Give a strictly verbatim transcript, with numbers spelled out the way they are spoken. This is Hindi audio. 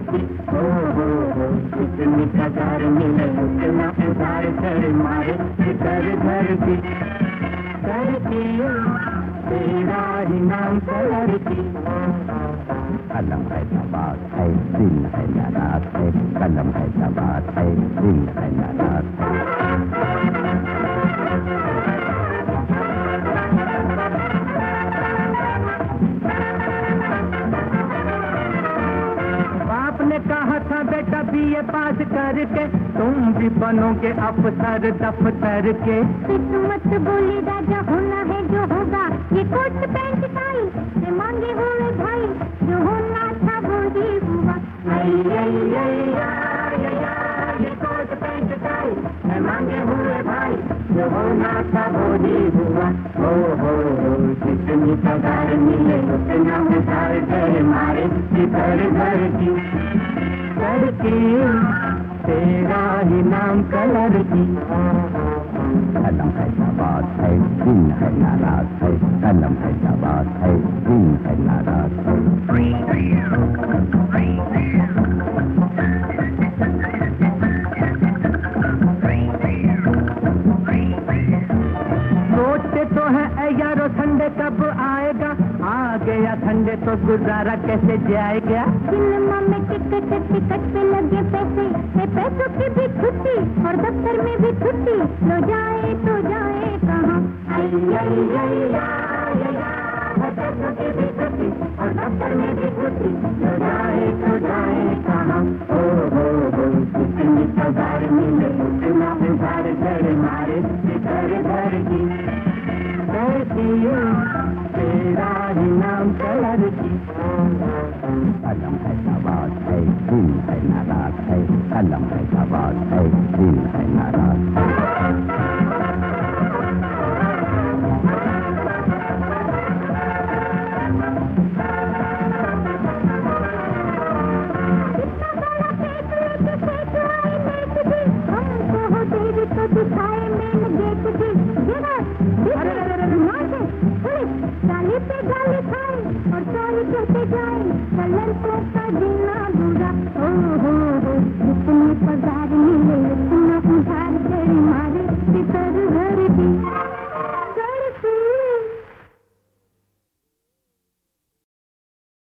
की, हो हो हो जितनी पगार मिले उतना उधार कर मारे घर घर की करती तेरा ही नाम करती। कलम है सवार है दिल है नाराज है, कलम है सवार है दिल है नाराज है। बाप ने कहा था बेटा बीए पास करके तुम भी बनोगे अफसर दफ्तर के। किस्मत बोली राजा होना है जो होगा, ये कोट पैंट टाई से मांगे हुए भाई, जो होना था वो ही हुआ। आई आई आई आई आई, ये कोट पैंट टाई से मांगे हुए भाई, जो होना था वो ही हुआ। हो हो हो जितनी पगार मिले उतना उधार कर मारे घर घर की करती तेरा ही नाम कलर की। कलम है सवार है दिल है नाराज है, कलम है सवार है दिल है नाराज है। सोचते तो है ऐ यारो ठंडे कब आएगा, आ गया ठंडे तो गुजारा कैसे जाएगा। सिनेमा में टिकट टिकट पे लगे पैसे, है पैसों की भी छुट्टी और दफ्तर में भी छुट्टी, लो जाए तो जाए कहाँ। आई आई आई आई आई, पैसों की भी छुट्टी और दफ्तर में भी छुट्टी, लो जाए तो जाए कहाँ। ओ हो हो जितनी पगार मिले उतना उधार कर मारे घर घर की करती तेरा ही नाम कलर की। कलम है सवार है दिल है नाराज है, कलम है सवार है दिल है नाराज है। तो दिखाए मेन गेट भी जरा गाली पे गाली खाए और सॉरी कहते जाए, कलर का जीना बुरा। ओ हो हो जितनी पगार मिले